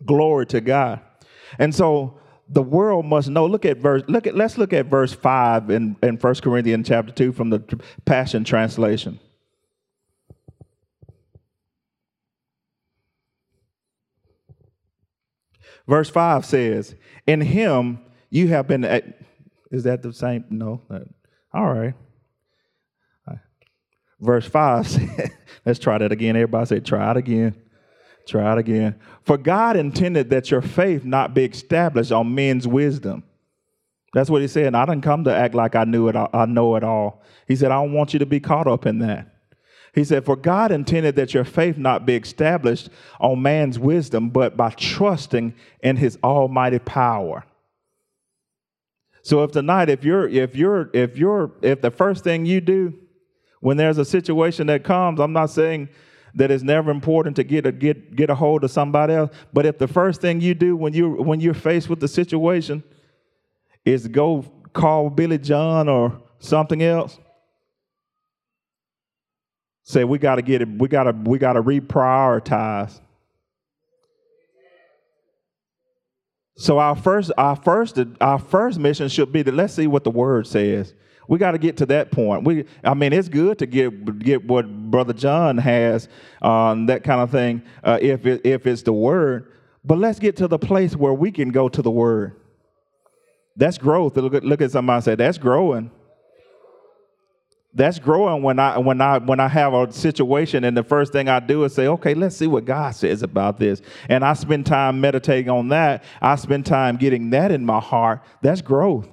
Glory to God. And so the world must know. Let's look at verse 5 in 1 Corinthians chapter 2 from the Passion Translation. Verse 5 says, in him you have been, is that the same? No. All right. Verse 5 says, let's try that again. Everybody say, try it again. Try it again. For God intended that your faith not be established on men's wisdom. That's what he said. And I didn't come to act like I know it all. He said, I don't want you to be caught up in that. He said, for God intended that your faith not be established on man's wisdom, but by trusting in his almighty power. So if tonight, if the first thing you do when there's a situation that comes, I'm not saying that it's never important to get a hold of somebody else, but if the first thing you do when you're faced with the situation is go call Billy John or something else, say we got to get it. We got to reprioritize. So our first mission should be to let's see what the word says. We got to get to that point. It's good to get what Brother John has, that kind of thing, if it's the word. But let's get to the place where we can go to the word. That's growth. Look at somebody and say, that's growing. That's growing when I have a situation and the first thing I do is say, okay, let's see what God says about this. And I spend time meditating on that. I spend time getting that in my heart. That's growth.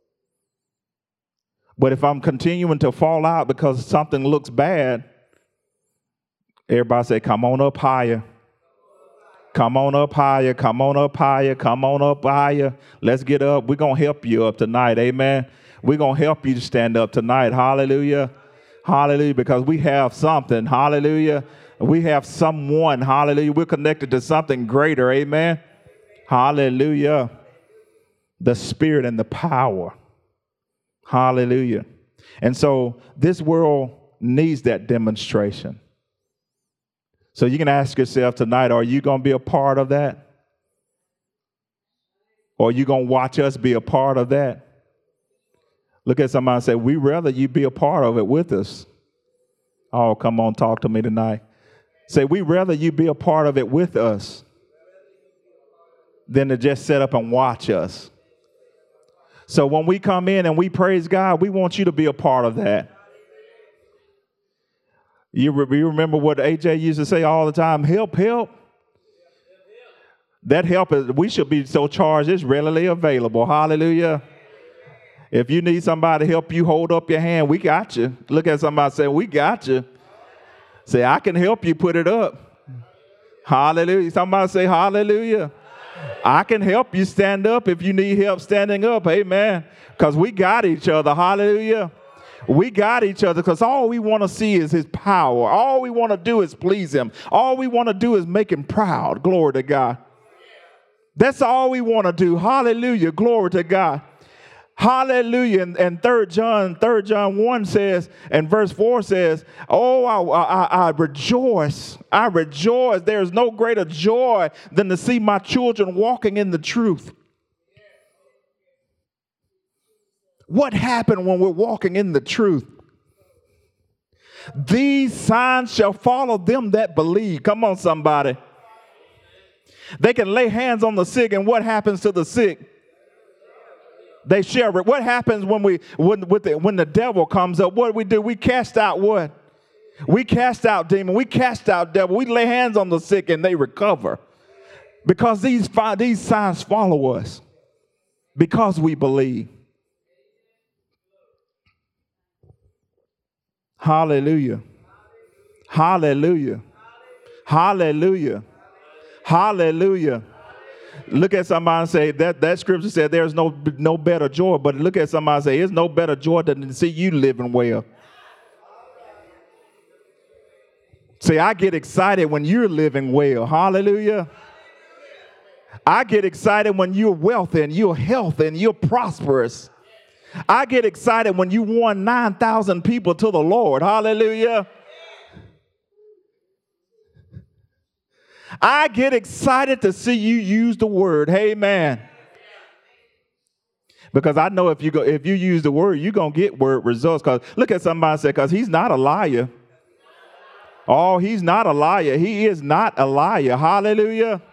But if I'm continuing to fall out because something looks bad, everybody say, come on up higher. Come on up higher. Come on up higher. Come on up higher. Let's get up. We're going to help you up tonight. Amen. We're going to help you to stand up tonight. Hallelujah. Hallelujah. Because we have something. Hallelujah. We have someone. Hallelujah. We're connected to something greater. Amen. Hallelujah. The Spirit and the power. Hallelujah. And so this world needs that demonstration. So you can ask yourself tonight, are you going to be a part of that? Or are you going to watch us be a part of that? Look at somebody and say, we'd rather you be a part of it with us. Oh, come on, talk to me tonight. Say, we'd rather you be a part of it with us than to just sit up and watch us. So when we come in and we praise God, we want you to be a part of that. You remember what AJ used to say all the time, help. That help is, we should be so charged, it's readily available. Hallelujah. If you need somebody to help you hold up your hand, we got you. Look at somebody and say, we got you. Say, I can help you put it up. Hallelujah. Somebody say, hallelujah. I can help you stand up if you need help standing up. Amen. Because we got each other. Hallelujah. We got each other because all we want to see is his power. All we want to do is please him. All we want to do is make him proud. Glory to God. That's all we want to do. Hallelujah. Glory to God. Hallelujah. And 3 John 1 says, and verse 4 says, oh, I rejoice. I rejoice. There is no greater joy than to see my children walking in the truth. What happened when we're walking in the truth? These signs shall follow them that believe. Come on, somebody. They can lay hands on the sick, and what happens to the sick? They share it. What happens when the devil comes up? What do? We cast out what? We cast out demon. We cast out devil. We lay hands on the sick and they recover. Because these signs follow us. Because we believe. Hallelujah. Hallelujah. Hallelujah. Hallelujah. Look at somebody and say, that scripture said there's no better joy. But look at somebody and say, there's no better joy than to see you living well. See, I get excited when you're living well. Hallelujah. I get excited when you're wealthy and you're healthy and you're prosperous. I get excited when you won 9,000 people to the Lord. Hallelujah. I get excited to see you use the word. Amen. Because I know if you use the word, you're going to get word results. Because look at somebody and say, because he's not a liar. Oh, he's not a liar. He is not a liar. Hallelujah.